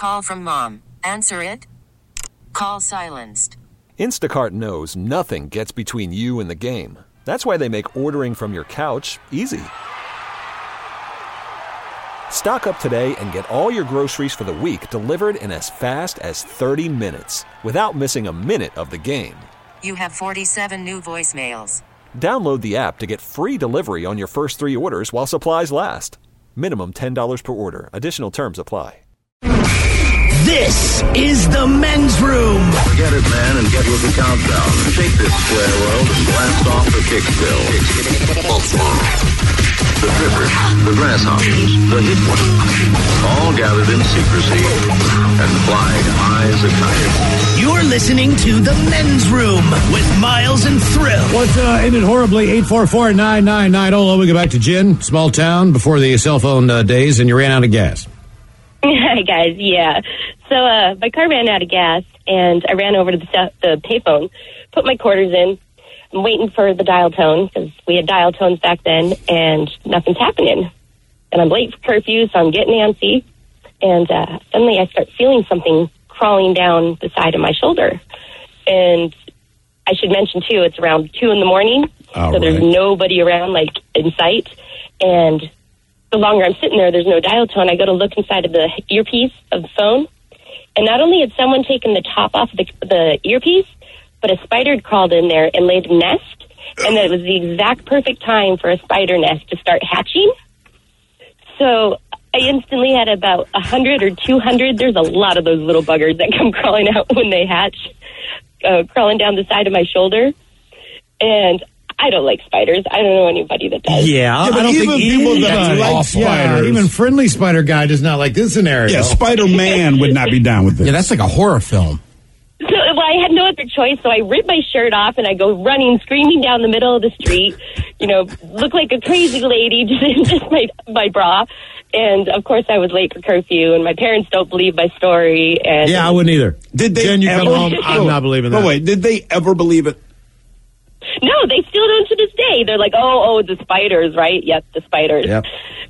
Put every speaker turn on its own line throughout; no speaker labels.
Call from mom. Answer it. Call silenced.
Instacart knows nothing gets between you and the game. That's why they make ordering from your couch easy. Stock up today and get all your groceries for the week delivered in as fast as 30 minutes without missing a minute of the game.
You have 47 new voicemails.
Download the app to get free delivery on your first 3 orders while supplies last. Minimum $10 per order. Additional terms apply.
This is the men's room.
Forget it, man, and get with the countdown. Shake this square world and blast off the kick still. The drippers, the grasshoppers, the hit ones, all gathered in secrecy and flying high as a kite.
You're listening to the men's room with Miles and Thrill.
What's ended horribly? 844-9990. We go back to Jen, small town, before the cell phone days, and you ran out of gas.
Hi, guys. Yeah. So my car ran out of gas, and I ran over to the payphone, put my quarters in. I'm waiting for the dial tone, because we had dial tones back then, and nothing's happening. And I'm late for curfew, so I'm getting antsy. And suddenly I start feeling something crawling down the side of my shoulder. And I should mention, too, it's around 2 in the morning, so there's nobody around, like, in sight. And the longer I'm sitting there, there's no dial tone. I go to look inside of the earpiece of the phone, and not only had someone taken the top off the earpiece, but a spider had crawled in there and laid a nest, and that it was the exact perfect time for a spider nest to start hatching. So I instantly had about 100 or 200. There's a lot of those little buggers that come crawling out when they hatch, crawling down the side of my shoulder. And I don't like spiders. I don't know anybody that does.
Yeah, I don't
even
think
people that like spiders.
Even friendly spider guy does not like this scenario.
Yeah, Spider-Man would not be down with this.
Yeah, that's like a horror film.
So, well, I had no other choice, so I rip my shirt off and I go running, screaming down the middle of the street. You know, look like a crazy lady, just my bra. And of course, I was late for curfew, and my parents don't believe my story. And
yeah, I wouldn't either.
Did they?
Jen, you come home. I'm not believing that.
No, wait. Did they ever believe it?
No, they still don't to this day. They're like, oh, the spiders, right? Yep, the spiders.
Yep.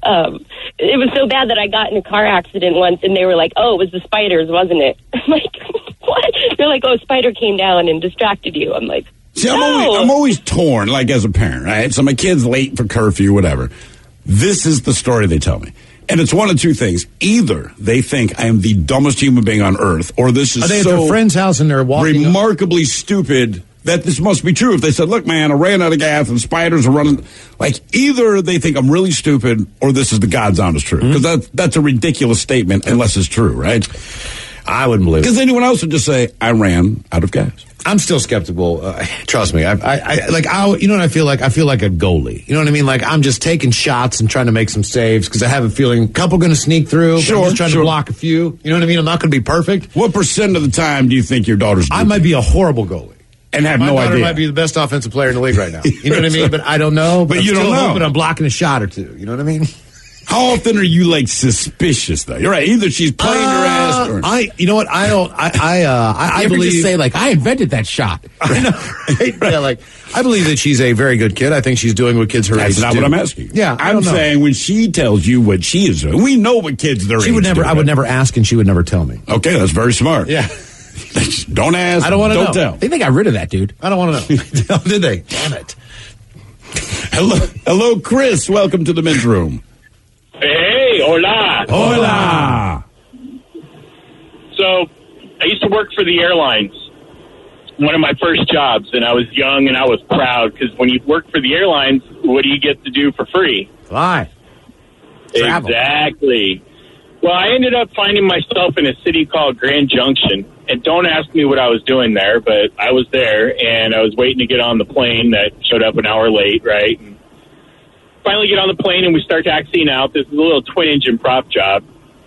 It was so bad that I got in a car accident once, and they were like, oh, it was the spiders, wasn't it? I'm like, what? They're like, oh, a spider came down and distracted you. I'm like,
See,
no.
I'm always torn, like, as a parent, right? So my kid's late for curfew, whatever. This is the story they tell me. And it's one of two things. Either they think I am the dumbest human being on earth, or this is
Are they at
so
their friend's house and they're walking
remarkably stupid that this must be true. If they said, look, man, I ran out of gas and spiders are running. Like, either they think I'm really stupid or this is the God's honest truth. Because that's a ridiculous statement unless it's true, right?
I wouldn't believe it.
Because anyone else would just say, I ran out of gas.
I'm still skeptical. Trust me. I you know what I feel like? I feel like a goalie. You know what I mean? Like, I'm just taking shots and trying to make some saves because I have a feeling a couple going to sneak through.
Sure,
I'm just trying to block a few. You know what I mean? I'm not going to be perfect.
What % of the time do you think your daughter's
I might be a horrible goalie.
And have
My
no
daughter
idea.
might be the best offensive player in the league right now. You know what I mean? But I don't know.
But
I'm
you don't
still
know.
hoping I'm blocking a shot or two. You know what I mean?
How often are you, like, suspicious, though? You're right. Either she's playing your ass or...
You know what? I don't. I
ever
believe.
just say, like, I invented that shot.
Yeah, like, I believe that she's a very good kid. I think she's doing what kids her age
That's not
do.
what I'm asking.
Yeah, I
I'm
don't know.
saying when she tells you what she is doing, we know what kids their age
She would never.
do,
I would
right?
never ask, and she would never tell me.
Okay, that's very smart.
Yeah.
Don't ask.
I don't want to know.
Don't tell.
I think they got rid of that dude.
I don't want to know. Did they? Damn it.
Hello, Chris. Welcome to the men's room.
Hey, hola.
Hola.
So, I used to work for the airlines, one of my first jobs, and I was young and I was proud because when you work for the airlines, what do you get to do for free?
Fly. Travel.
Exactly. Well, I ended up finding myself in a city called Grand Junction, and don't ask me what I was doing there, but I was there, and I was waiting to get on the plane that showed up an hour late, right? And finally get on the plane, and we start taxiing out. This is a little twin-engine prop job.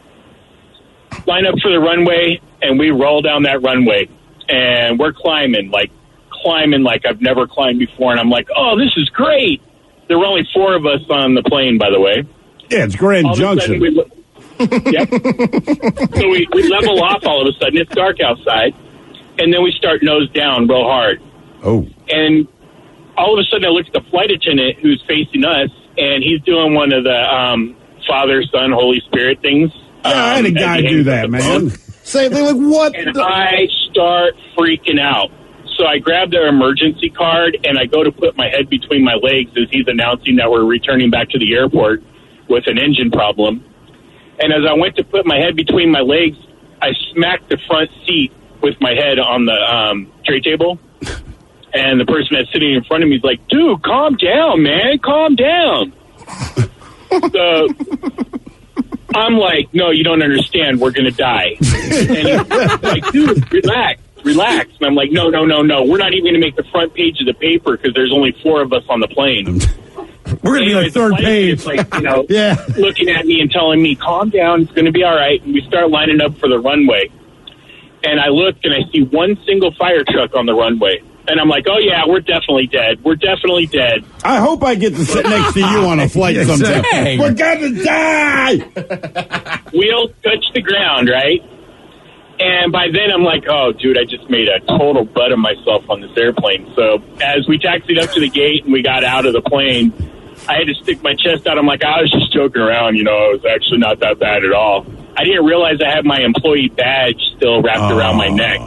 Line up for the runway, and we roll down that runway, and we're climbing like I've never climbed before, and I'm like, oh, this is great. There were only 4 of us on the plane, by the way.
Yeah, it's Grand
All of a
Junction.
sudden yep. So we level off all of a sudden. It's dark outside. And then we start nose down real hard.
Oh.
And all of a sudden I look at the flight attendant who's facing us, and he's doing one of the Father, Son, Holy Spirit things.
I had a guy do that, man. Say, they're like, what?
And I start freaking out. So I grab their emergency card, and I go to put my head between my legs as he's announcing that we're returning back to the airport with an engine problem. And as I went to put my head between my legs, I smacked the front seat with my head on the tray table. And the person that's sitting in front of me is like, dude, calm down, man, calm down. So I'm like, no, you don't understand. We're going to die. And he's like, dude, relax. And I'm like, no. We're not even going to make the front page of the paper because there's only 4 of us on the plane.
We're going to be like third page.
Like, looking at me and telling me, calm down, it's going to be all right. And we start lining up for the runway. And I look and I see one single fire truck on the runway. And I'm like, oh, yeah, we're definitely dead. We're definitely dead.
I hope I get to sit next to you on a flight sometime.
Dang.
We're going to die.
Wheels touch the ground, right? And by then I'm like, oh, dude, I just made a total butt of myself on this airplane. So as we taxied up to the gate and we got out of the plane, I had to stick my chest out. I'm like, I was just joking around. It was actually not that bad at all. I didn't realize I had my employee badge still wrapped around my neck.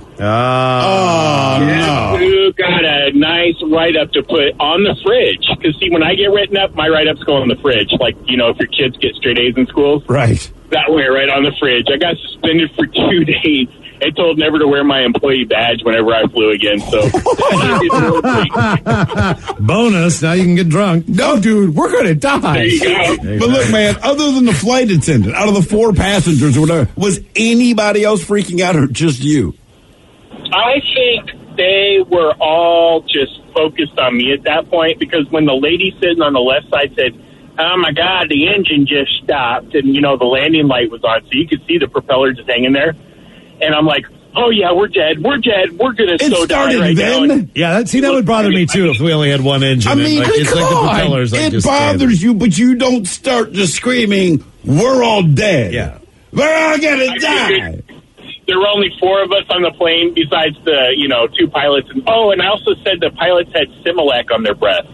No.
You got a nice write-up to put on the fridge. Because, see, when I get written up, my write-ups go on the fridge. Like, if your kids get straight A's in schools.
Right.
That way, right on the fridge. I got suspended for 2 days and told never to wear my employee badge whenever I flew again. So,
bonus, now you can get drunk.
No, dude, we're going to die.
there you go.
But look, man, other than the flight attendant, out of the 4 passengers or whatever, was anybody else freaking out or just you?
I think they were all just focused on me at that point because when the lady sitting on the left side said, oh, my God, the engine just stopped, and, the landing light was on, so you could see the propeller just hanging there. And I'm like, oh, yeah, we're dead. We're dead. We're going to so die right
then?
now.
Yeah, that would bother me, too, if we only had one engine.
I mean,
it's like the propellers.
It bothers you, but you don't start just screaming, we're all dead.
Yeah.
We're all going to die.
There were only 4 of us on the plane besides the, 2 pilots. And I also said the pilots had Similac on their breath.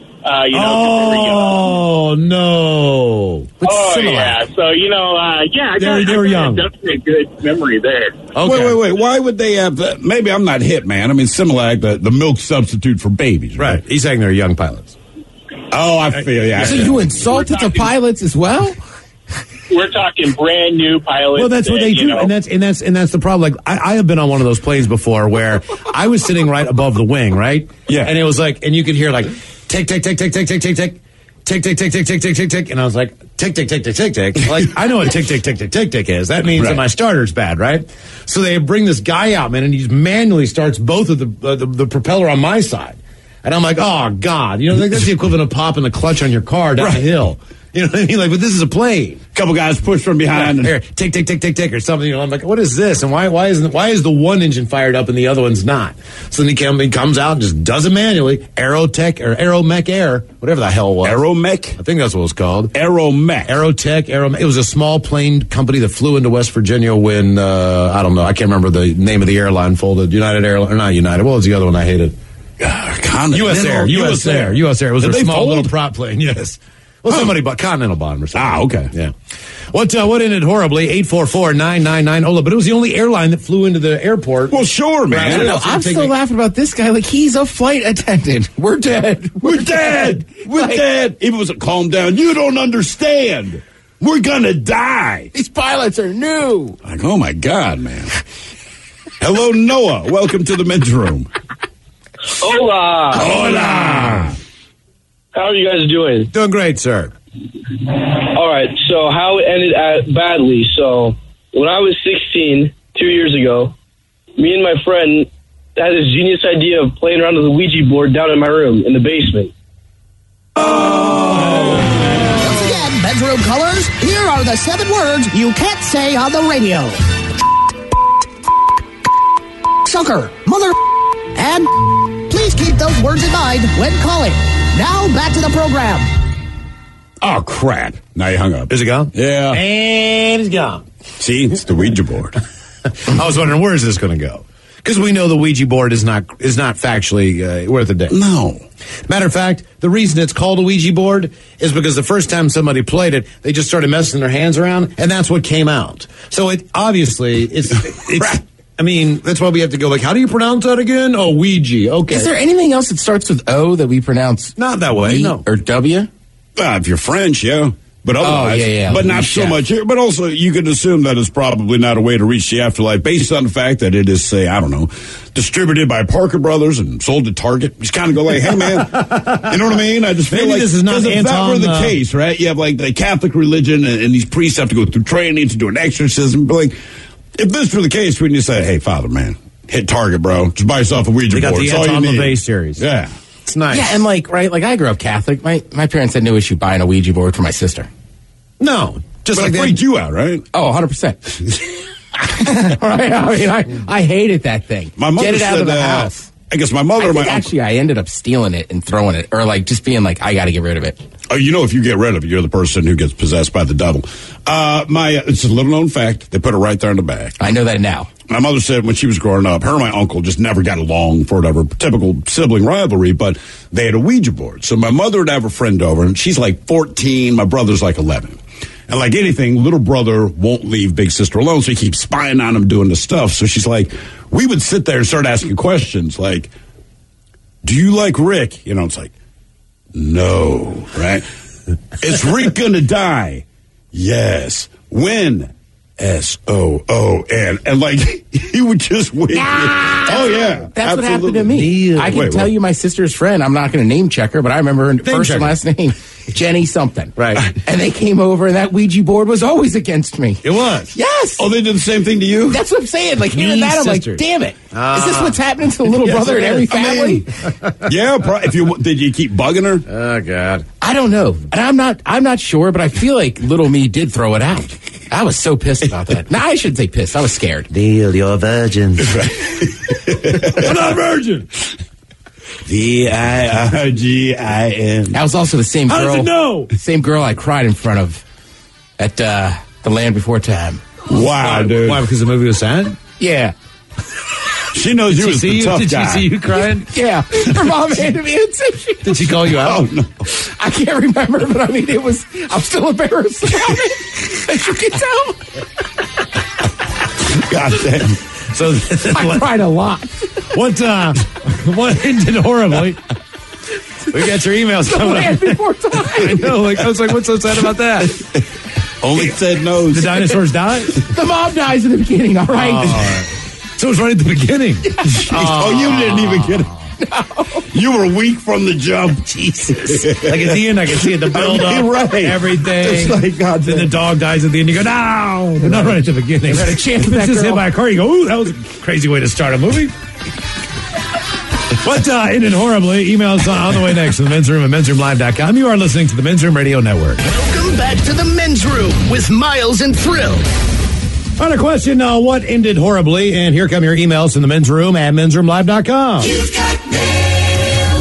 Oh, no.
What's Similac? Yeah. So,
they were young.
Definitely a good memory there.
Okay. Wait. Why would they have that? Maybe I'm not hip, man. I mean, Similac, the milk substitute for babies.
Right. He's saying they're young pilots.
Oh, I feel you.
So you insulted the pilots as well?
We're talking brand new pilots.
Well, that's what they do, and that's the problem. Like I have been on one of those planes before where I was sitting right above the wing, right?
Yeah,
and it was like, and you could hear like tick tick tick tick tick tick tick tick tick tick tick tick tick tick tick tick, and I was like tick tick tick tick tick tick. Like I know what tick tick tick tick tick tick is. That means that my starter's bad, right? So they bring this guy out, man, and he just manually starts both of the propeller on my side, and I'm like, oh God, that's the equivalent of popping the clutch on your car down the hill. You know what I mean? Like, but this is a plane.
Couple guys push from behind.
Here, tick, tick, tick, tick, tick, or something. I'm like, what is this? And why is the one engine fired up and the other one's not? So then he comes out and just does it manually. Aerotech or Aeromech Air, whatever the hell it was.
Aeromech?
I think that's what it was called.
Aeromech.
Aerotech. It was a small plane company that flew into West Virginia when, I don't know, I can't remember the name of the airline folded. United Airlines, or not United. What was the other one I hated? U.S. Air. U.S. Air. It was a small little prop plane, yes. Well, somebody bought Continental bought or something.
Ah, okay.
Yeah. What ended horribly? 844-999-OLA. But it was the only airline that flew into the airport.
Well, sure, man.
I'm still laughing about this guy like he's a flight attendant. We're dead.
We're dead. We're dead. Even was calm down. You don't understand. We're gonna die.
These pilots are new.
Like, oh my God, man. Hello, Noah. Welcome to the men's room.
Hola.
Hola.
How are you guys doing?
Doing great, sir.
All right, so how it ended badly. So when I was 16, 2 years ago, me and my friend had this genius idea of playing around with a Ouija board down in my room in the basement.
Once again, bedroom colors, here are the 7 words you can't say on the radio. Sucker, mother, and please keep those words in mind when calling. Now, back to the program.
Oh, crap. Now you hung up.
Is it gone?
Yeah.
And it's gone.
See, it's the Ouija board.
I was wondering, where is this going to go? Because we know the Ouija board is not factually worth a day.
No.
Matter of fact, the reason it's called a Ouija board is because the first time somebody played it, they just started messing their hands around, and that's what came out. So it obviously it's I mean, that's why we have to go like, how do you pronounce that again? Oh, Ouija. Okay.
Is there anything else that starts with O that we pronounce?
Not that way, no.
Or W?
If you're French, yeah. But otherwise, but not so much. But also, you could assume that it's probably not a way to reach the afterlife based on the fact that it is, say, I don't know, distributed by Parker Brothers and sold at Target. Just kind of go like, hey, man, you know what I mean? I just feel like
this is not
if that were the case, right? You have like the Catholic religion and these priests have to go through training to do an exorcism. But like, if this were the case, wouldn't you say, hey, Father, man, hit Target, bro. Just buy yourself a Ouija board.
They got the Anton LaVey series.
Yeah.
It's nice.
Yeah, and like I grew up Catholic. My parents had no issue buying a Ouija board for my sister.
No, just
but
like
it freaked you out, right?
Oh, 100%. Right? I mean, I hated that thing.
My mother
Get it out
said
of the house.
I guess my mother or my uncle.
Actually, I ended up stealing it and throwing it, or like just being like, I got to get rid of it.
Oh, you know, if you get rid of it, you're the person who gets possessed by the devil. It's a little known fact. They put it right there in the bag.
I know that now.
My mother said when she was growing up, her and my uncle just never got along for whatever, typical sibling rivalry, but they had a Ouija board. So my mother would have a friend over, and she's like 14, my brother's like 11. And like anything, little brother won't leave big sister alone, so he keeps spying on him doing the stuff. So she's like, we would sit there and start asking questions like, do you like Rick? You know, it's like, no, right? Is Rick gonna die? Yes. When? S-O-O-N. And like, he would just wait. Oh, yeah.
That's what happened to me. I can tell you my sister's friend. I'm not going to name check her, but I remember her first and last name. Jenny something.
Right.
And they came over, and that Ouija board was always against me.
It was?
Yes.
Oh, they did the same thing to you?
That's what I'm saying. Like, hearing that, I'm like, damn it. Is this what's happening to the little brother in every family?
Yeah. Did you keep bugging her?
Oh, God.
I don't know. And I'm not sure, but I feel like little me did throw it out. I was so pissed about that. No, I shouldn't say pissed. I was scared.
Deal your virgins.
I'm not a virgin. V-I-R-G-I-N.
That was also the same girl.
How does it know?
Same girl I cried in front of at The Land Before Time.
Wow, dude.
Why? Because the movie was sad?
Yeah.
She knows you as the tough guy.
Did she see you crying?
Yeah. Her mom handed me a tissue.
Did she call you out?
Oh, no.
I can't remember, but I mean, I'm still embarrassed about it. As you can tell.
God damn.
So
I cried a lot.
What ended horribly? We got your emails coming
Land Before Time.
I know. Like, I was like, what's so sad about that?
Only said no.
The dinosaurs die?
The mom dies in the beginning, all right?
So it was right at the beginning.
You didn't even get it.
No.
You were weak from the jump.
Jesus. Like at the end, I can see it, the build up,
right.
everything.
It's like, God,
then the dog dies at the end. You go, no. They're not right at the beginning.
Had a chance
if it's just hit by a car, you go, ooh, that was a crazy way to start a movie. But ended horribly. Emails on the way next to the Men's Room at mensroomlive.com. You are listening to the Men's Room Radio Network.
Welcome back to the Men's Room with Miles and Thrill.
On a question, what ended horribly? And here come your emails from the Men's Room at mensroomlive.com.
You've got mail.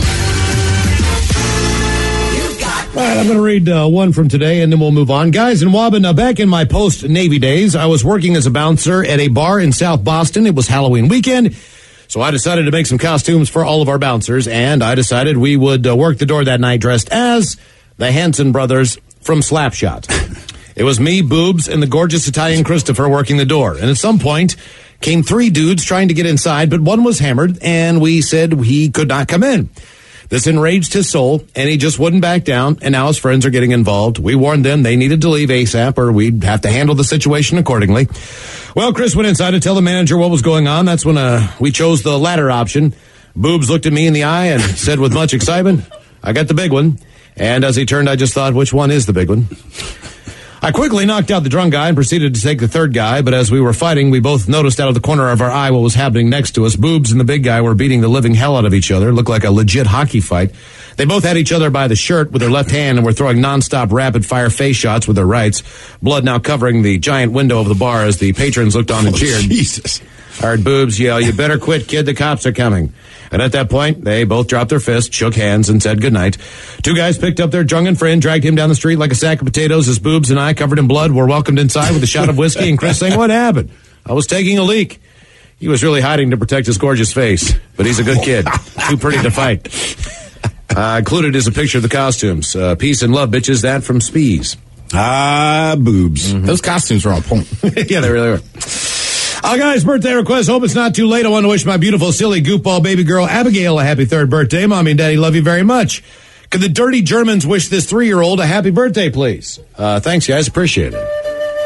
All right, I'm going to read one from today, and then we'll move on. Guys in Wabin, back in my post-Navy days, I was working as a bouncer at a bar in South Boston. It was Halloween weekend, so I decided to make some costumes for all of our bouncers, and I decided we would work the door that night dressed as the Hanson brothers from Slapshot. It was me, Boobs, and the gorgeous Italian Christopher working the door. And at some point, came 3 dudes trying to get inside, but one was hammered, and we said he could not come in. This enraged his soul, and he just wouldn't back down, and now his friends are getting involved. We warned them they needed to leave ASAP, or we'd have to handle the situation accordingly. Well, Chris went inside to tell the manager what was going on. That's when we chose the latter option. Boobs looked at me in the eye and said with much excitement, I got the big one. And as he turned, I just thought, which one is the big one? I quickly knocked out the drunk guy and proceeded to take the third guy, but as we were fighting, we both noticed out of the corner of our eye what was happening next to us. Boobs and the big guy were beating the living hell out of each other. It looked like a legit hockey fight. They both had each other by the shirt with their left hand and were throwing nonstop rapid-fire face shots with their rights. Blood now covering the giant window of the bar as the patrons looked on and cheered.
Jesus.
I heard Boobs yell, "You better quit, kid, the cops are coming." And at that point, they both dropped their fists, shook hands, and said goodnight. 2 guys picked up their drunken friend, dragged him down the street like a sack of potatoes as Boobs and I, covered in blood, were welcomed inside with a shot of whiskey and Chris saying, "What happened?" "I was taking a leak." He was really hiding to protect his gorgeous face, but he's a good kid. Too pretty to fight. Included is a picture of the costumes. Peace and love, bitches. That from Spees.
Boobs.
Those costumes were on point.
Yeah, they really were. Guys, birthday request. Hope it's not too late. I want to wish my beautiful, silly goofball baby girl, Abigail, a happy 3rd birthday. Mommy and Daddy love you very much. Could the Dirty Germans wish this 3-year-old a happy birthday, please? Thanks, guys. Appreciate it.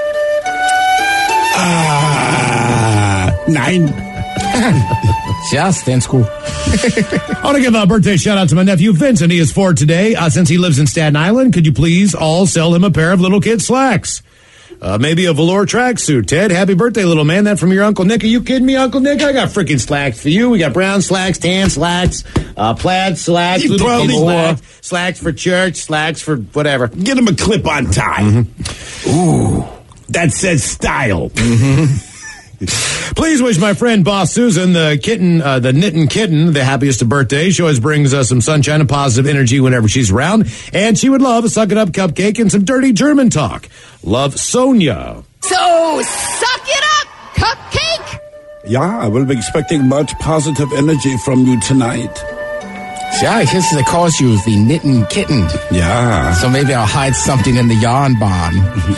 9.
Just in school.
I want to give a birthday shout out to my nephew Vincent. He is 4 today. Since he lives in Staten Island, could you please all sell him a pair of little kid slacks? Maybe a velour tracksuit. Ted, happy birthday, little man. That from your Uncle Nick. Are you kidding me, Uncle Nick? I got freaking slacks for you. We got brown slacks, tan slacks, plaid slacks, little kid slacks for church, slacks for whatever.
Get him a clip-on tie.
Mm-hmm.
Ooh, that says style.
Mm-hmm. Please wish my friend Boss Susan, the kitten, the knitting kitten, the happiest of birthdays. She always brings us some sunshine and positive energy whenever she's around. And she would love a Suck It Up cupcake and some dirty German talk. Love, Sonia.
So, suck it up, cupcake!
Yeah, I will be expecting much positive energy from you tonight.
Yeah, I guess they calls you the knitting kitten.
Yeah.
So maybe I'll hide something in the yarn barn.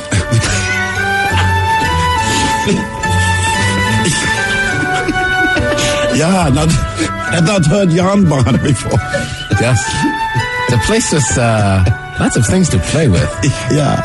Yeah, I've not heard yarn barn before.
Yes. The place with lots of things to play with.
Yeah.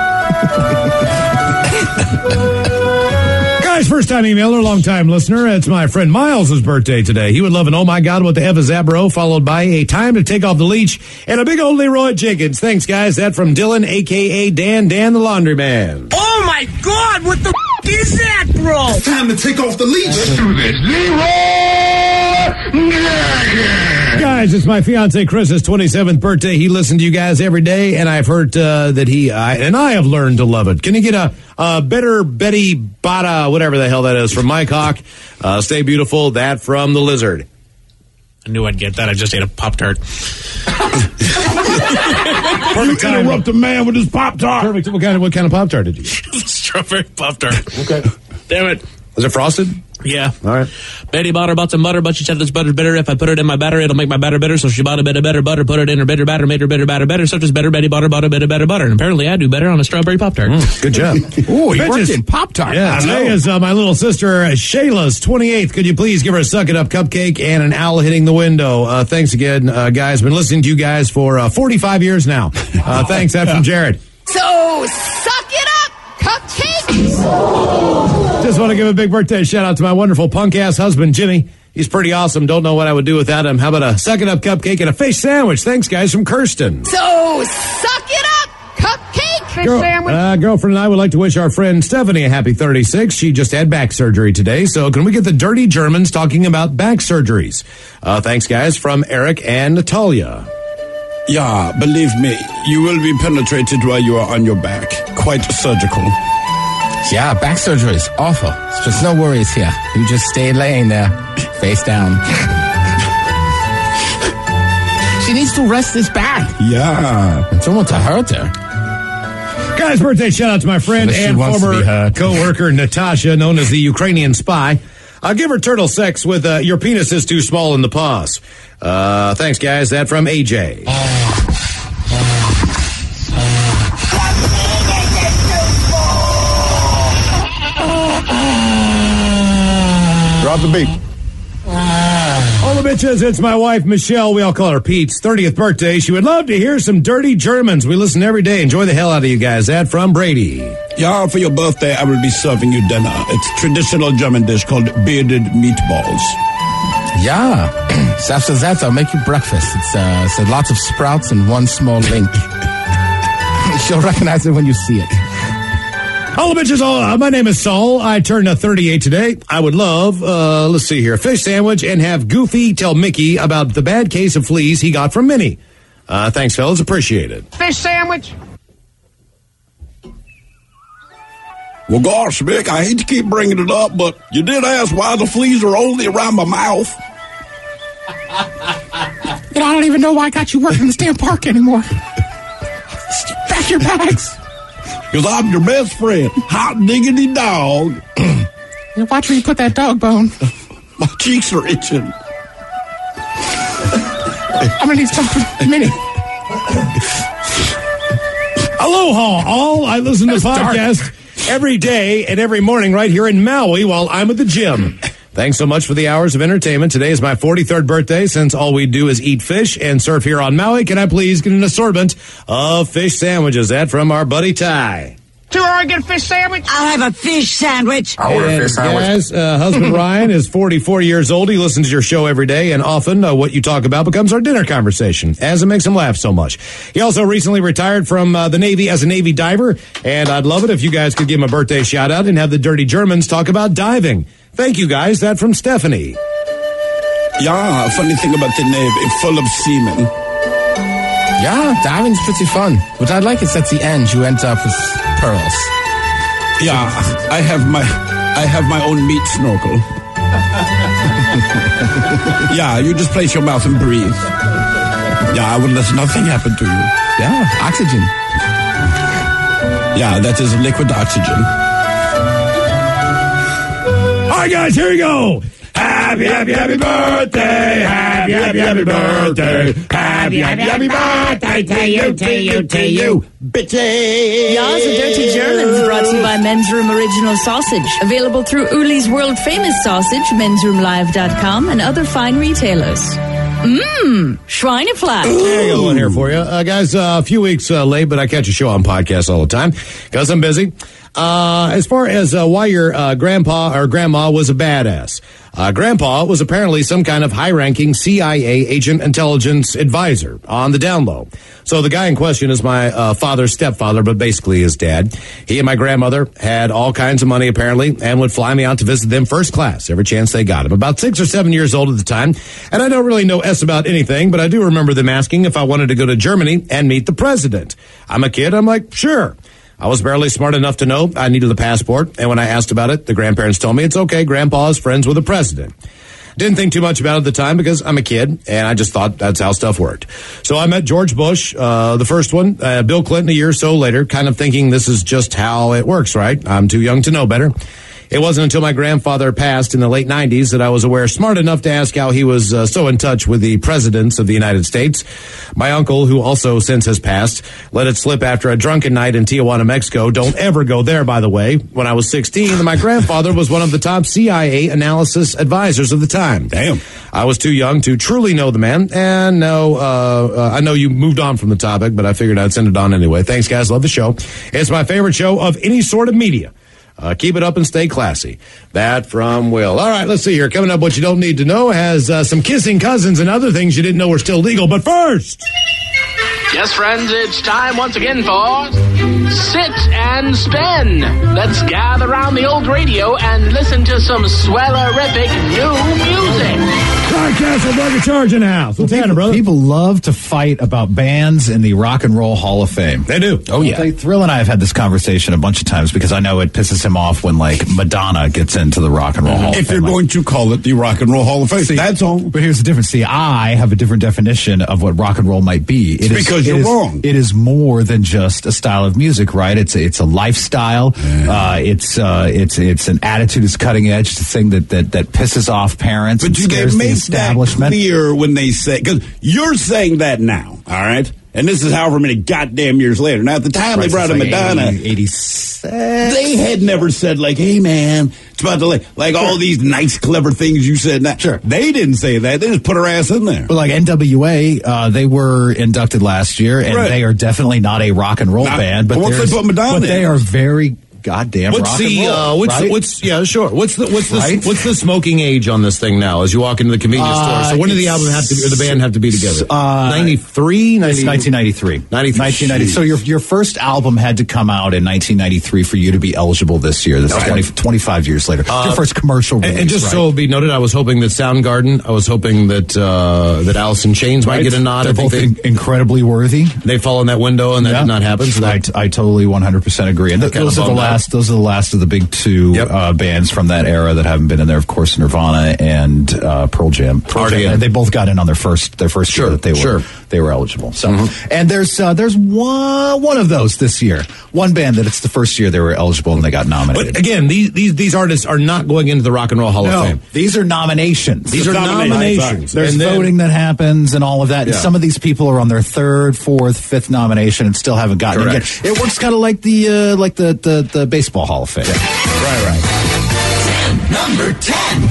Guys, first-time emailer, long-time listener. It's my friend Miles' birthday today. He would love an oh my God, what the F is that, bro? Followed by a time to take off the leash and a big old Leroy Jenkins. Thanks, guys. That from Dylan, a.k.a. Dan the Laundry Man.
Oh my God, what the is that, bro? It's time to take off the leash. Let's do this. Leroy
Guys, it's my fiance Chris's 27th birthday. He listens to you guys every day, and I've heard that I have learned to love it. Can you get a better Betty Bada, whatever the hell that is, from Mike Hawk? Stay beautiful. That from the Lizard.
I knew I'd get that. I just ate a Pop-Tart.
Perfect time. Interrupt a man with his Pop-Tart.
Perfect. What kind of Pop-Tart did you eat?
Strawberry Pop-Tart.
Okay.
Damn it.
Was it frosted?
Yeah.
All right.
Betty bought her bought some butter, but she said this butter's bitter. If I put it in my batter, it'll make my batter bitter. So she bought a bit of better butter, put it in her bitter batter, made her bitter batter better. Such as better Betty bought a bit of better butter. And apparently I do better on a strawberry Pop-Tart.
Good job.
Ooh, he worked in Pop-Tart.
Yeah, today is my little sister Shayla's 28th. Could you please give her a Suck It Up cupcake and an owl hitting the window? Thanks again, guys. Been listening to you guys for 45 years now. Thanks. That from Jared.
So, suck it up, cupcake!
Just want to give a big birthday shout out to my wonderful punk-ass husband, Jimmy. He's pretty awesome. Don't know what I would do without him. How about a Suck It Up cupcake and a fish sandwich? Thanks, guys, from Kirsten.
So, suck it up, cupcake! Fish sandwich.
Girlfriend and I would like to wish our friend Stephanie a happy 36. She just had back surgery today. So can we get the Dirty Germans talking about back surgeries? Thanks, guys, from Eric and Natalia.
Yeah, believe me, you will be penetrated while you are on your back. Quite surgical.
Yeah, back surgery is awful. It's just no worries here. You just stay laying there, face down. She needs to rest this back.
Yeah.
I don't want to hurt her.
Guys, birthday shout out to my friend and former co-worker Natasha, known as the Ukrainian spy. I'll give her turtle sex with your penis is too small in the paws. Thanks, guys. That from AJ.
Drop the beat.
All the bitches, it's my wife, Michelle. We all call her Pete's 30th birthday. She would love to hear some Dirty Germans. We listen every day. Enjoy the hell out of you guys. That from Brady.
Yeah, for your birthday, I will be serving you dinner. It's a traditional German dish called bearded meatballs.
Yeah. So after that, I'll make you breakfast. It's lots of sprouts and one small link. She'll recognize it when you see it.
All the bitches, my name is Saul. I turned 38 today. I would love, let's see here, a fish sandwich and have Goofy tell Mickey about the bad case of fleas he got from Minnie. Thanks, fellas. Appreciate it.
Fish sandwich.
Well, gosh, Mick, I hate to keep bringing it up, but you did ask why the fleas are only around my mouth.
I don't even know why I got you working in the damn park anymore. Pack your bags.
Because I'm your best friend, hot diggity dog.
Watch me put that dog bone.
My cheeks are itching.
I'm gonna need something mini.
Aloha, all. I listen to podcasts every day and every morning right here in Maui while I'm at the gym. Thanks so much for the hours of entertainment. Today is my 43rd birthday. Since all we do is eat fish and surf here on Maui, can I please get an assortment of fish sandwiches? That from our buddy Ty.
Do I get a fish sandwich?
I'll have a fish sandwich.
I'll order a fish sandwich. Husband Ryan is 44 years old. He listens to your show every day, and often what you talk about becomes our dinner conversation, as it makes him laugh so much. He also recently retired from the Navy as a Navy diver, and I'd love it if you guys could give him a birthday shout-out and have the Dirty Germans talk about diving. Thank you, guys. That from Stephanie.
Yeah, funny thing about the Navy, it's full of seamen.
Yeah, diving's pretty fun. What I like is at the end you end up with pearls.
Yeah, I have my own meat snorkel. Yeah, you just place your mouth and breathe. Yeah, well, let nothing happen to you.
Yeah, oxygen.
Yeah, that is liquid oxygen.
All right, guys, here we go. Happy, happy, happy birthday. Happy, happy, happy birthday. Happy, happy, happy birthday to you, bitchy.
Ya's a Dirty Germans brought to you by Men's Room Original Sausage. Available through Uli's World Famous Sausage, mensroomlive.com, and other fine retailers. Schweinefleisch.
There you go, one here for you. Guys, a few weeks late, but I catch a show on podcasts all the time because I'm busy. As far as why your grandpa or grandma was a badass. Grandpa was apparently some kind of high-ranking CIA agent intelligence advisor on the down low. So the guy in question is my father's stepfather, but basically his dad. He and my grandmother had all kinds of money, apparently, and would fly me out to visit them first class every chance they got him. About 6 or 7 years old at the time, and I don't really know about anything, but I do remember them asking if I wanted to go to Germany and meet the president. I'm a kid. I'm like, sure. I was barely smart enough to know I needed a passport, and when I asked about it, the grandparents told me it's okay, Grandpa is friends with the president. Didn't think too much about it at the time because I'm a kid, and I just thought that's how stuff worked. So I met George Bush, the first one, Bill Clinton a year or so later, kind of thinking this is just how it works, right? I'm too young to know better. It wasn't until my grandfather passed in the late 90s that I was smart enough to ask how he was so in touch with the presidents of the United States. My uncle, who also since has passed, let it slip after a drunken night in Tijuana, Mexico. Don't ever go there, by the way. When I was 16, my grandfather was one of the top CIA analysis advisors of the time.
Damn.
I was too young to truly know the man. And no, I know you moved on from the topic, but I figured I'd send it on anyway. Thanks, guys. Love the show. It's my favorite show of any sort of media. Keep it up and stay classy. That from Will. All right, let's see here. Coming up, what you don't need to know has some kissing cousins and other things you didn't know were still legal. But first...
Yes, friends, it's time once again for Sit and Spin. Let's gather around the old radio and listen to some swellerific new music.
Clyde Castle, Burger Charge in the house. What's happening, brother?
People love to fight about bands in the Rock and Roll Hall of Fame.
They do.
Oh, yeah. Thrill and I have had this conversation a bunch of times because I know it pisses him off when, like, Madonna gets into the Rock and Roll Hall of Fame.
If you're going to call it the Rock and Roll Hall of Fame, that's all.
But here's the difference. See, I have a different definition of what rock and roll might be.
Because you're wrong.
It is more than just a style of music, right? It's a lifestyle. It's an attitude that's cutting edge. It's a thing that pisses off parents.
But
and scares
they make
the establishment.
that clear when they say, because you're saying that now, all right? And this is however many goddamn years later. Now, at the time they brought in Madonna,
86.
They had never said, like, hey, man, it's about to, like all these nice, clever things you said. Now,
sure.
They didn't say that. They just put her ass in there.
But like NWA, they were inducted last year, and they are definitely not a rock and roll band. But
once they put Madonna in,
they are very goddamn
what's
rock
the,
and roll.
What's the smoking age on this thing now as you walk into the convenience store? So when did the album have to be, or the band have to be together? 93?
It's 1993. 1990. So your first album had to come out in 1993 for you to be eligible this year. This is 25 years later. Your first commercial release.
And just so it'll be noted, I was hoping that Soundgarden, I was hoping that Alice in Chains might get a nod.
They're both incredibly worthy.
They fall in that window, and that did not happen. So
I totally 100% agree. And those are the last last. Those are the last of the big two bands from that era that haven't been in there. Of course, Nirvana and Pearl Jam. They both got in on their first year that they were eligible. So, and there's one of those this year. One band that it's the first year they were eligible and they got nominated.
But again, these artists are not going into the Rock and Roll Hall of Fame.
These are nominations.
These are nominations.
There's voting that happens and all of that. And some of these people are on their third, fourth, fifth nomination and still haven't gotten it yet. It works kind of like the Baseball Hall of Fame.
Right.
10, number 10.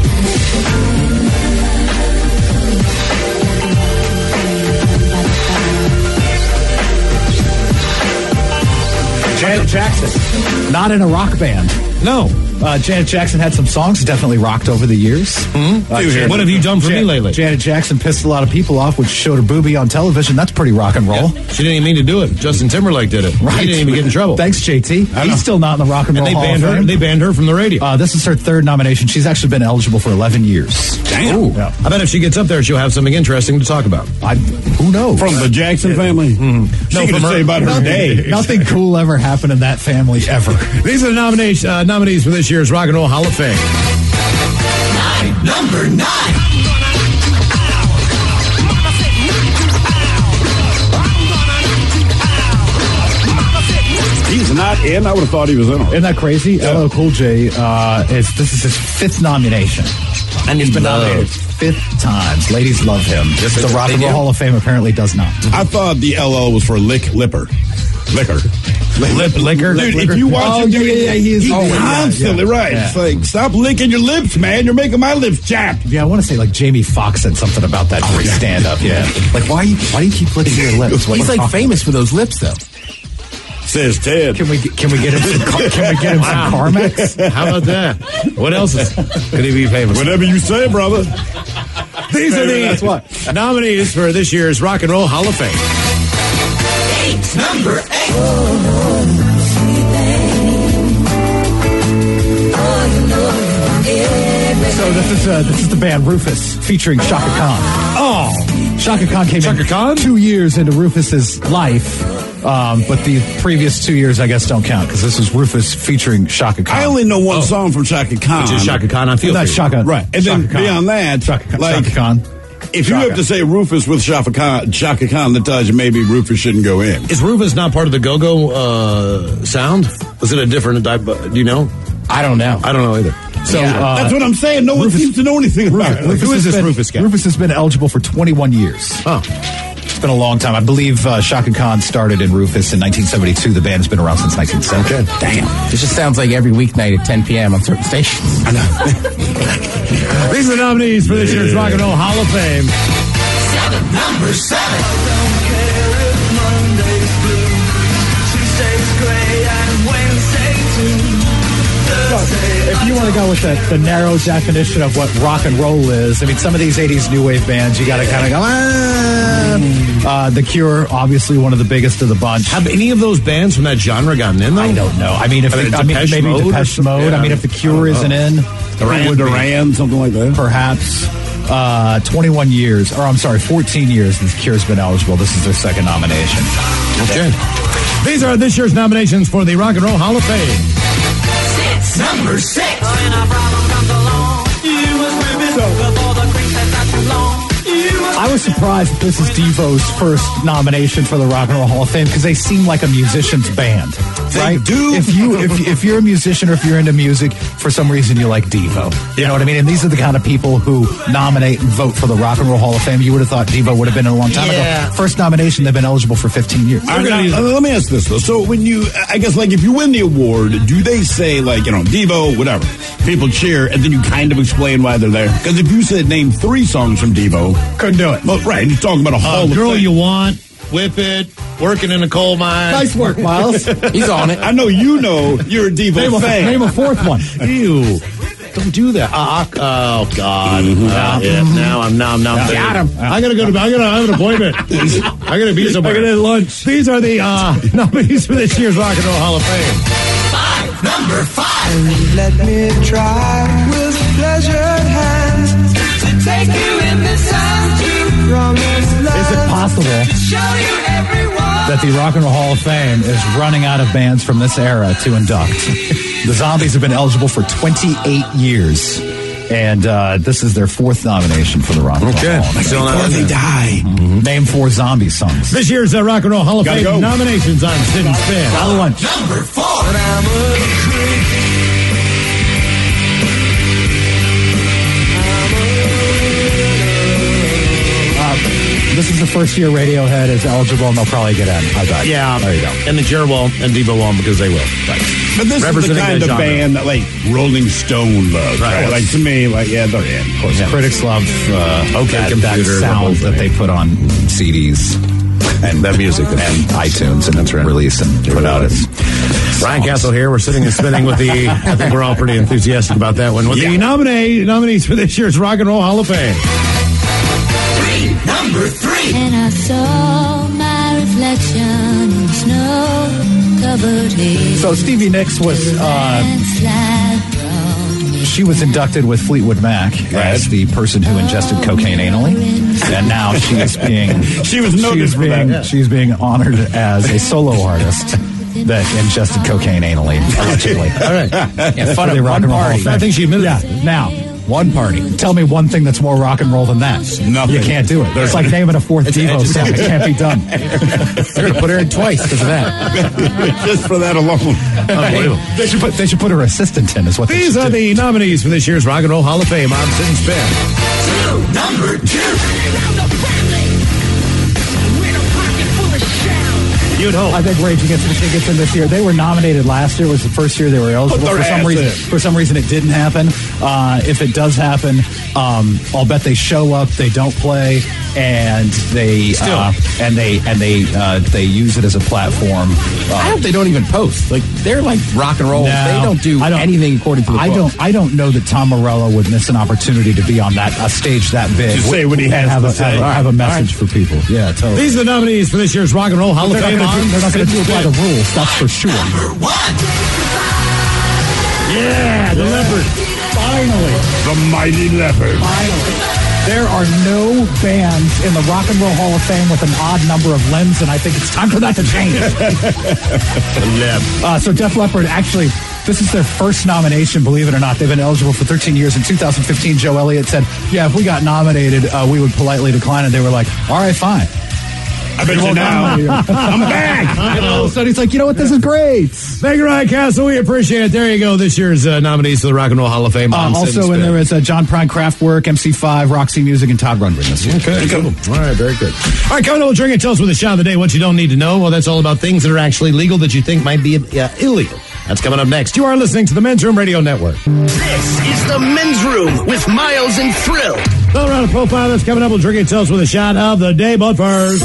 Janet Jackson, not in a rock band.
No.
Janet Jackson had some songs, definitely rocked over the years.
What have you done for me lately?
Janet Jackson pissed a lot of people off, which showed her boobie on television. That's pretty rock and roll.
Yeah. She didn't even mean to do it. Justin Timberlake did it.
Right.
He didn't even get in trouble.
Thanks, JT. He's still not in the Rock and Roll Hall of Fame.
They banned her from the radio.
This is her third nomination. She's actually been eligible for 11 years.
Damn. Yeah. I bet if she gets up there, she'll have something interesting to talk about.
Who knows?
From the Jackson family? She can say about her day.
Nothing cool ever happened in that family ever.
These are the nominees for this year's Rock and Roll Hall of Fame.
Number 9.
He's not in. I would have thought he was in.
Isn't that crazy? LL Cool J. This is his 5th nomination.
And he's been nominated
5 times. Ladies love him. The Rock and Roll Hall of Fame apparently does not.
I thought the LL was for liquor.
Liquor?
Dude, if you watch him, he's constantly right.
Yeah.
It's like, stop licking your lips, man. You're making my lips chapped.
Yeah, I want to say like Jamie Foxx said something about that during stand-up. Yeah. Like, why do you keep licking your lips?
He's like famous for those lips, though.
Says Ted.
Can we get him some Carmex?
How about that? What else could he be famous?
Whatever you say, brother.
These are the nominees for this year's Rock and Roll Hall of Fame.
Number 8.
So this is the band Rufus featuring Shaka Khan. Oh, Shaka Khan came in 2 years into Rufus's life, but the previous 2 years I guess don't count because this is Rufus featuring Shaka Khan.
I only know one song from Shaka Khan,
which is Shaka Khan. I feel
that's Shaka,
right? And
Shaka
then
Khan.
beyond that,
Shaka Khan.
If you have to say Rufus with Shaka Khan, that tells you maybe Rufus shouldn't go in.
Is Rufus not part of the go-go sound? Was it a different type? Do you know?
I don't know.
I don't know either.
So
that's what I'm saying. No one seems to know anything about it.
Who is this Rufus guy?
Rufus has been eligible for 21 years.
Oh.
It's been a long time. I believe Shaka Khan started in Rufus in 1972. The band's been around since 1970.
Okay.
Damn.
This just sounds like every weeknight at 10 p.m. on certain stations.
I know. These are the nominees for this year's Rock and Roll Hall of Fame.
Number 7.
If you want to go with the narrow definition of what rock and roll is, I mean, some of these 80s new wave bands, you got to kind of go, The Cure, obviously one of the biggest of the bunch.
Have any of those bands from that genre gotten in, though?
I don't know. I mean, maybe Depeche Mode.
Yeah.
I mean, if The Cure isn't in.
Duran, something like that.
Perhaps. 21 years, or I'm sorry, 14 years The Cure's been eligible. This is their second nomination.
Okay. These are this year's nominations for the Rock and Roll Hall of Fame.
Number 6.
I was surprised that this is Devo's first nomination for the Rock and Roll Hall of Fame because they seem like a musician's band, right?
They do.
If you're a musician or if you're into music, for some reason you like Devo. You know what I mean? And these are the kind of people who nominate and vote for the Rock and Roll Hall of Fame. You would have thought Devo would have been in a long time ago. First nomination, they've been eligible for 15 years.
Let me ask this though. So when I guess if you win the award, do they say Devo, whatever, people cheer, and then you kind of explain why they're there? Because if you said name 3 songs from Devo,
couldn't do it.
Well, right, you're talking about a whole
Girl You Want, Whip It, Working in a Coal Mine.
Nice work, Miles.
He's on it.
I know you're a Devo fan.
Name a fourth one.
Ew. Don't do that. Oh God. Now I'm
got him.
I have an appointment. I gotta be somewhere. I gotta have lunch. These are the nominees for this year's Rock and Roll Hall of Fame.
Number 5. Let me try with pleasured hands to take you in the sun to
Is it possible that the Rock and Roll Hall of Fame is running out of bands from this era to induct? The Zombies have been eligible for 28 years. And this is their 4th nomination for the Rock and Roll Hall of Fame.
Before they die.
Name 4 zombie songs.
This year's Rock and Roll Hall of Fame nominations on Sit and Spin.
Follow lunch.
Number 4.
This is the first year Radiohead is eligible, and they'll probably get in. I bet.
Yeah.
There you go.
And the Cure won't, and Devo won't, because they will. Right.
But this is the kind of band that, like, Rolling Stone loves. Right. Like, to me, like, yeah, they're in.
Of course, critics love
that
sound that they put on CDs
and that music
and iTunes and release and put out it.
Ryan Castle here. We're sitting and spinning with the. I think we're all pretty enthusiastic about that one. With the nominees for this year's Rock and Roll Hall of Fame.
Number 3.
And I saw my reflection in snow-covered hills.
So Stevie Nicks was she was inducted with Fleetwood Mac as the person who ingested cocaine anally, and now she is being she's being honored as a solo artist that ingested cocaine anally, allegedly.
All right,
fun at one party.
I think she admitted.
Yeah, now. One party. Tell me one thing that's more rock and roll than that.
Nothing.
You can't do it. It's like naming a 4th Devo song. It can't be done.
They're going to put her in twice because of that.
Just for that alone.
Unbelievable.
They should put her assistant in. Is what
these are the nominees for this year's Rock and Roll Hall of Fame on Sit and Spin.
Number 2.
You'd hope.
I think Rage Against the Machine gets in this year. They were nominated last year. It was the first year they were eligible. For some reason, it didn't happen. If it does happen, I'll bet they show up. They don't play, and they use it as a platform.
I hope they don't even post. Like they're like rock and roll.
No,
they don't do anything according to the book.
I don't know that Tom Morello would miss an opportunity to be on that stage that big.
To say what he has
have
to say.
Have a message for people. Yeah, totally.
These are the nominees for this year's Rock and Roll Hall of Fame.
They're not going to do it by the rules, that's for sure.
Number 1.
Yeah, the Leopard.
Finally.
The Mighty Leopard.
Finally. There are no bands in the Rock and Roll Hall of Fame with an odd number of limbs, and I think it's time for that to change. So Def Leppard, actually, this is their first nomination, believe it or not. They've been eligible for 13 years. In 2015, Joe Elliott said, yeah, if we got nominated, we would politely decline, and they were like, all right, fine.
I bet you now. I'm back.
And all of a sudden, he's like, you know what? This is great.
Thank you, Ryan Castle. We appreciate it. There you go. This year's nominees for the Rock and Roll Hall of Fame.
Also, and there is John Prine, Kraftwerk, MC5, Roxy Music, and Todd Rundgren this year.
Okay, cool. All right, very good. All right, coming up, Drink It. Tell us with the shot of the day what you don't need to know. Well, that's all about things that are actually legal that you think might be illegal. That's coming up next. You are listening to the Men's Room Radio Network.
This is the Men's Room with Miles and Thrill.
Another round of profile that's coming up. We'll Drink It. Tell us with a shot of the day, but first.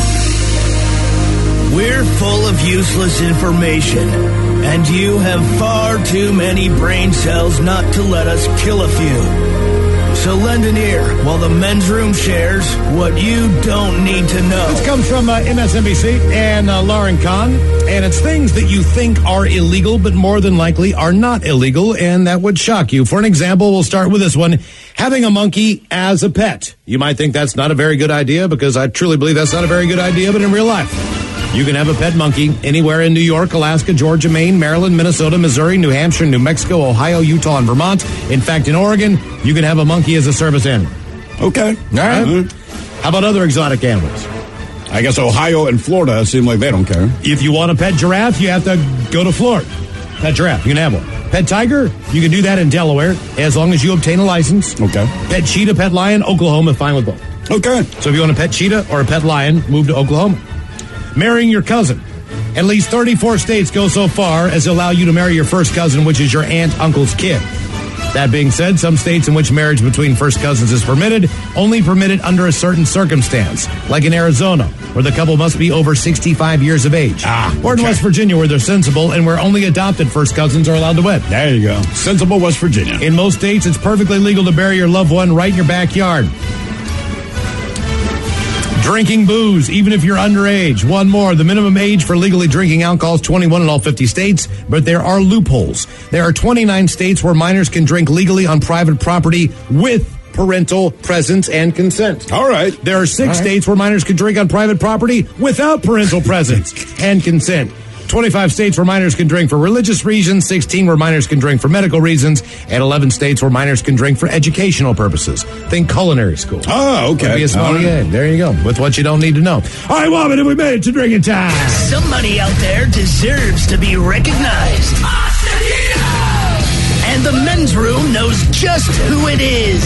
We're full of useless information, and you have far too many brain cells not to let us kill a few. So lend an ear while the Men's Room shares what you don't need to know.
This comes from MSNBC and Lauren Kahn, and it's things that you think are illegal, but more than likely are not illegal, and that would shock you. For an example, we'll start with this one. Having a monkey as a pet. You might think that's not a very good idea, because I truly believe that's not a very good idea, but in real life. You can have a pet monkey anywhere in New York, Alaska, Georgia, Maine, Maryland, Minnesota, Missouri, New Hampshire, New Mexico, Ohio, Utah, and Vermont. In fact, in Oregon, you can have a monkey as a service animal.
Okay.
All right. Mm-hmm. How about other exotic animals?
I guess Ohio and Florida seem like they don't care.
If you want a pet giraffe, you have to go to Florida. Pet giraffe, you can have one. Pet tiger, you can do that in Delaware as long as you obtain a license.
Okay.
Pet cheetah, pet lion, Oklahoma, fine with both.
Okay.
So if you want a pet cheetah or a pet lion, move to Oklahoma. Marrying your cousin. At least 34 states go so far as to allow you to marry your first cousin, which is your aunt, uncle's kid. That being said, some states in which marriage between first cousins is permitted, only permitted under a certain circumstance, like in Arizona, where the couple must be over 65 years of age. Or in West Virginia, where they're sensible and where only adopted first cousins are allowed to wed.
There you go. Sensible West Virginia.
In most states, it's perfectly legal to bury your loved one right in your backyard. Drinking booze, even if you're underage. One more. The minimum age for legally drinking alcohol is 21 in all 50 states, but there are loopholes. There are 29 states where minors can drink legally on private property with parental presence and consent.
All right.
There are 6 states where minors can drink on private property without parental presence and consent. 25 states where minors can drink for religious reasons, 16 where minors can drink for medical reasons, and 11 states where minors can drink for educational purposes. Think culinary school.
Oh, okay.
Would be a small game. There you go. With what you don't need to know. All right, Wobbin, and we made it to drinking time.
Somebody out there deserves to be recognized. And the men's room knows just who it is.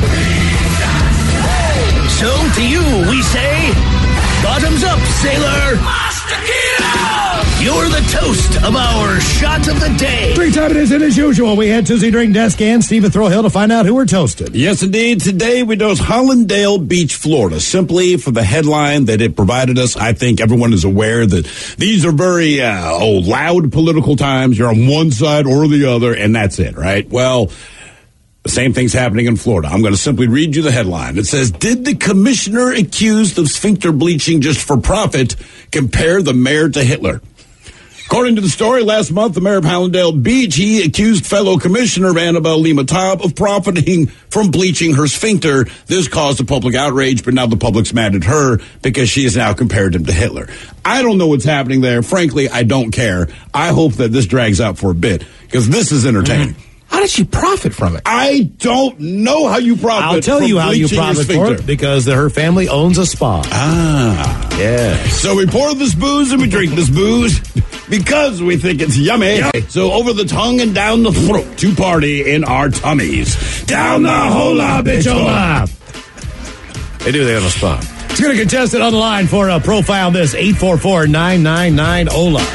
So to you, we say, bottoms up, sailor. You're the toast of our shot of the day.
Drink time it is, and as usual, we head to the drink desk and Steve at Thrill Hill to find out who we're toasted.
Yes, indeed. Today we dose Hollandale Beach, Florida, simply for the headline that it provided us. I think everyone is aware that these are very loud political times. You're on one side or the other, and that's it, right? Well, the same thing's happening in Florida. I'm going to simply read you the headline. It says, did the commissioner accused of sphincter bleaching just for profit compare the mayor to Hitler? According to the story, last month, the mayor of Hollandale Beach, he accused fellow commissioner Annabelle Lima-Taub of profiting from bleaching her sphincter. This caused a public outrage, but now the public's mad at her because she has now compared him to Hitler. I don't know what's happening there. Frankly, I don't care. I hope that this drags out for a bit because this is entertaining.
How did she profit from it?
I don't know how you profit.
I'll tell
from
you how you
bleaching your
profit for
sphincter.
it, because her family owns a spa.
Ah.
Yeah.
So we pour this booze and we drink this booze because we think it's yummy. So over the tongue and down the throat to party in our tummies. Down the hola, bitchola.
They do that on a spa. It's going to contest it on the line for a profile this 844-999-OLA.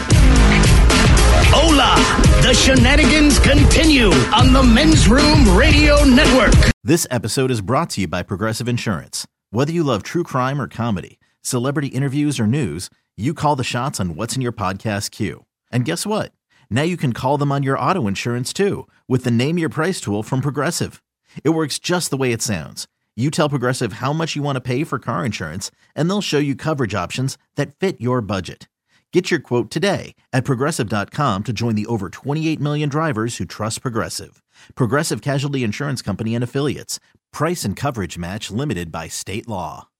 Hola! The shenanigans continue on the Men's Room Radio Network.
This episode is brought to you by Progressive Insurance. Whether you love true crime or comedy, celebrity interviews or news, you call the shots on what's in your podcast queue. And guess what? Now you can call them on your auto insurance too with the Name Your Price tool from Progressive. It works just the way it sounds. You tell Progressive how much you want to pay for car insurance, and they'll show you coverage options that fit your budget. Get your quote today at Progressive.com to join the over 28 million drivers who trust Progressive. Progressive Casualty Insurance Company and Affiliates. Price and coverage match limited by state law.